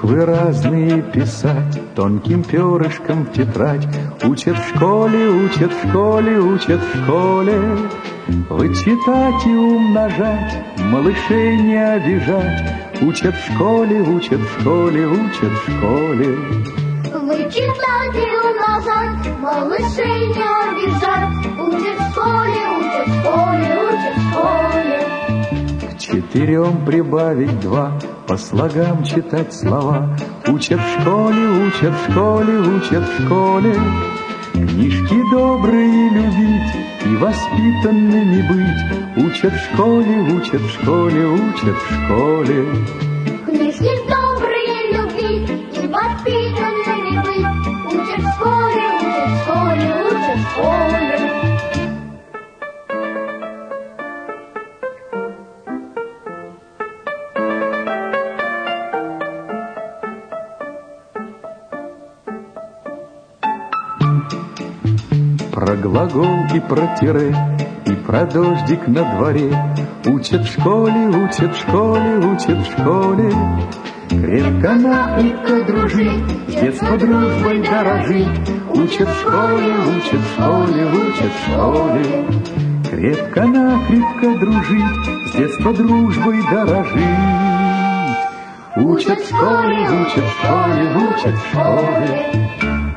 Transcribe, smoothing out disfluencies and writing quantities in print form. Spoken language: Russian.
Буквы разные писать тонким перышком в тетрадь. Учат в школе, учат в школе, учат в школе. Вычитать и умножать, малышей не обижать. Учат в школе, учат в школе, учат в школе. Вычитать и умножать, малышей не обижать. Учат в школе, учат в школе, учат в школе. К 4 прибавить 2, по слогам читать слова. Учат в школе, учат в школе, учат в школе. Книжки добрые любить и воспитанными быть. Учат в школе, учат в школе, учат в школе. Книжки добрые любить и воспитанными быть. Учат в школе, учат в школе, учат в школе. Про глагол и про тире, и про дождик на дворе. Учат в школе, учат в школе, учат в школе. Крепко-накрепко дружить, с детства дружбой дорожить. Учат в школе, учат в школе, учат в школе. Крепко-накрепко дружить, с детства дружбой дорожить. Учат в школе, учат в школе, учат в школе.